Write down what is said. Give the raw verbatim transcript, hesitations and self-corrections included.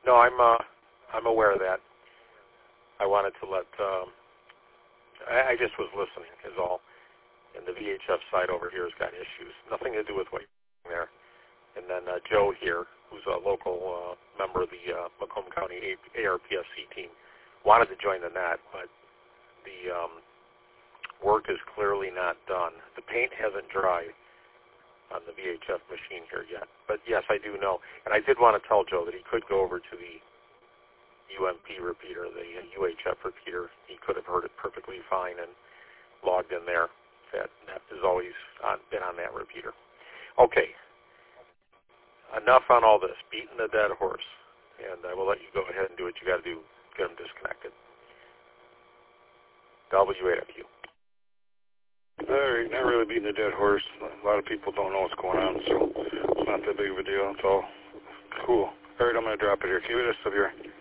No, I'm uh, I'm aware of that. I wanted to let. Um, I, I just was listening, is all. And the V H F side over here has got issues. Nothing to do with what you're doing there. And then uh, Joe here, who's a local uh, member of the uh, Macomb County A R P S C team, wanted to join the net, but the um, work is clearly not done. The paint hasn't dried on the V H F machine here yet. But yes, I do know. And I did want to tell Joe that he could go over to the U M P repeater, the U H F repeater. He could have heard it perfectly fine and logged in there. That, that has always on, been on that repeater. Okay. Enough on all this. Beating the dead horse. And I will let you go ahead and do what you got to do. Get them disconnected. W A W. All right, not really beating the dead horse. A lot of people don't know what's going on, so it's not that big of a deal. It's all cool. All right, I'm going to drop it here. Keep it up here.